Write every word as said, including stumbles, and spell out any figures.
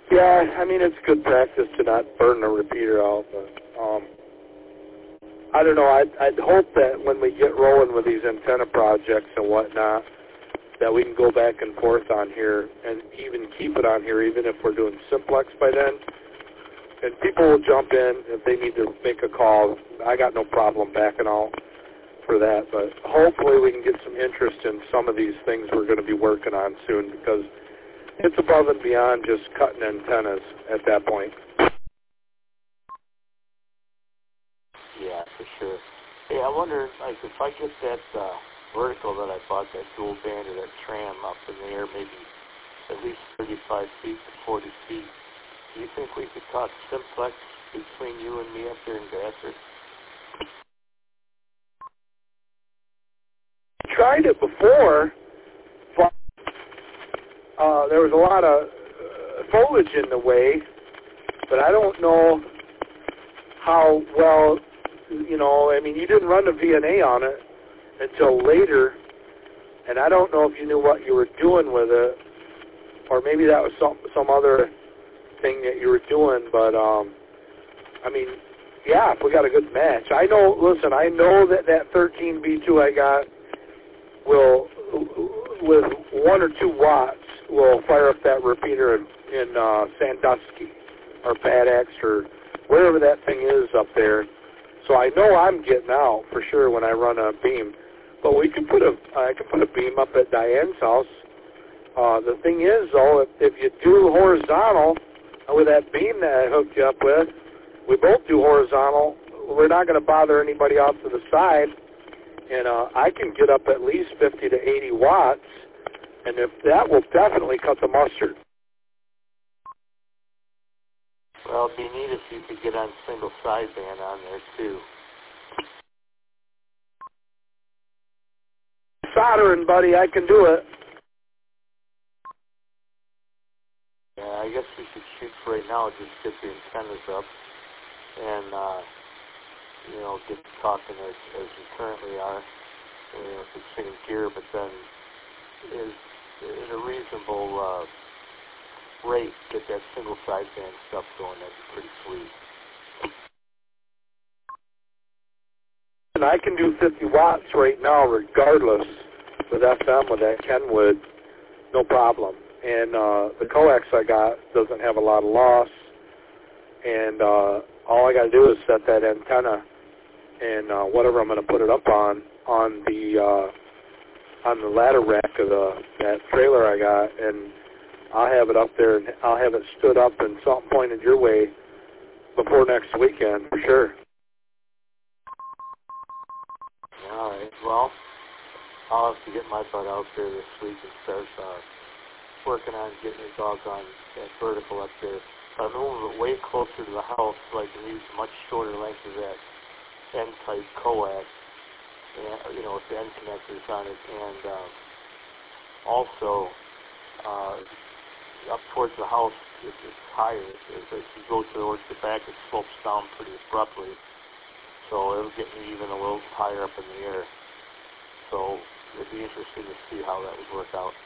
Yeah, I mean, it's good practice to not burn the repeater out, but um, I don't know. I'd, I'd hope that when we get rolling with these antenna projects and whatnot, that we can go back and forth on here and even keep it on here, even if we're doing simplex by then. And people will jump in if they need to make a call. I got no problem backing out for that, but hopefully we can get some interest in some of these things we're going to be working on soon, because it's above and beyond just cutting antennas at that point. Yeah, for sure. Hey, I wonder, like, if I get that uh, vertical that I bought, that dual band or that tram up in the air, maybe at least thirty-five feet to forty feet, do you think we could talk simplex between you and me up there in Vassar? Tried it before, but uh, there was a lot of uh, foliage in the way, but I don't know how well, you know, I mean, you didn't run the V N A on it until later, and I don't know if you knew what you were doing with it, or maybe that was some some other thing that you were doing, but, um, I mean, yeah, if we got a good match. I know, listen, I know that that thirteen B two I got will, with one or two watts, will fire up that repeater in, in uh, Sandusky or Bad X or wherever that thing is up there. So I know I'm getting out for sure when I run a beam. But we can put a, I can put a beam up at Diane's house. Uh, the thing is, though, if, if you do horizontal with that beam that I hooked you up with, we both do horizontal. We're not going to bother anybody off to the side. And uh, I can get up at least fifty to eighty watts, and if that will definitely cut the mustard. Well, it'd be neat if you could get on single sideband on there, too. Soldering, buddy, I can do it. Yeah, I guess we should shoot for right now, just get the antennas up and, uh, you know, get talking as, as we currently are, you know, if it's sitting gear, but then is at a reasonable uh, rate, get that single sideband stuff going. That'd be pretty sweet. And I can do fifty watts right now regardless with F M with that Kenwood, no problem. And uh, the coax I got doesn't have a lot of loss, and uh, all I got to do is set that antenna and uh, whatever I'm going to put it up on, on the uh, on the ladder rack of the, that trailer I got, and I'll have it up there, and I'll have it stood up and something pointed your way before next weekend, for sure. All right. Well, I'll have to get my butt out there this week and start uh, working on getting the doggone that vertical up there. I'm moving it way closer to the house so I can use a much shorter length of that N-type coax, and, you know, with the end connectors on it, and um, also uh, up towards the house, it, it's higher. As you go towards the back, it slopes down pretty abruptly, so it'll get me even a little higher up in the air. So it'd be interesting to see how that would work out.